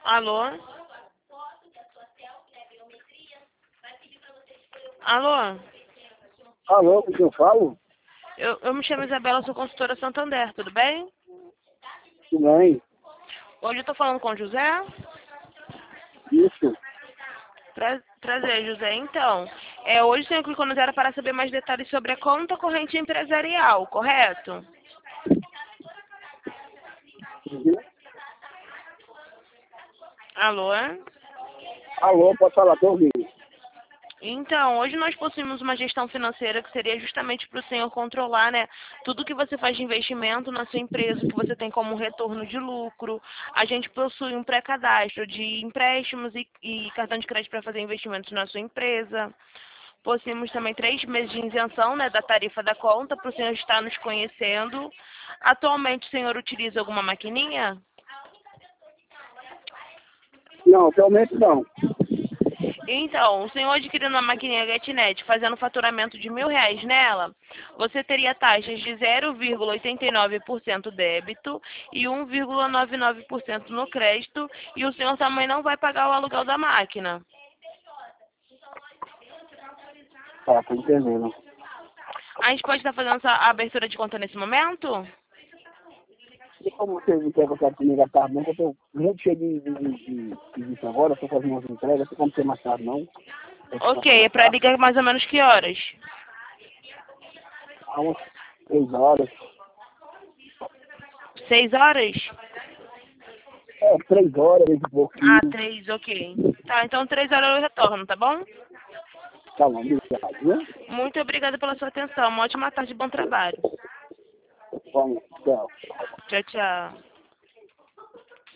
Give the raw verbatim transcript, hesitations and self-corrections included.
Alô? Alô? Alô, com quem eu falo? Eu, eu me chamo Isabela, sou consultora Santander, tudo bem? Tudo bem? Hoje eu tô falando com o José. Isso. Pra- Prazer, José. Então, é, hoje o senhor clicou no zero para saber mais detalhes sobre a conta corrente empresarial, correto? Uhum. Alô? Alô, pode falar, tô ouvindo. Então, hoje nós possuímos uma gestão financeira que seria justamente para o senhor controlar, né, tudo que você faz de investimento na sua empresa, o que você tem como retorno de lucro. A gente possui um pré-cadastro de empréstimos e, e cartão de crédito para fazer investimentos na sua empresa. Possuímos também três meses de isenção, né, da tarifa da conta para o senhor estar nos conhecendo. Atualmente, o senhor utiliza alguma maquininha? Não, atualmente não. Então, o senhor adquirindo uma maquininha GetNet, fazendo faturamento de mil reais nela, você teria taxas de zero vírgula oitenta e nove por cento débito e um vírgula noventa e nove por cento no crédito, e o senhor também não vai pagar o aluguel da máquina. Tá, tô entendendo. A gente pode estar fazendo essa abertura de conta nesse momento? E como vocês não querem contar comigo à tarde, não, que eu tô muito cheio de, de, de, de serviço agora, tô fazendo umas entregas, não tem como ser mais tarde, não. Eu tô Ok, passando é mais para tarde. ligar mais ou menos que horas? Há umas três horas. Seis horas? É, três horas, três e Ah, pouquinho. três, ok. Tá, então três horas eu retorno, tá bom? Tá bom, obrigado, viu? Muito obrigada pela sua atenção. Uma ótima tarde e bom trabalho. Vamos, tchau. Tchau, tchau.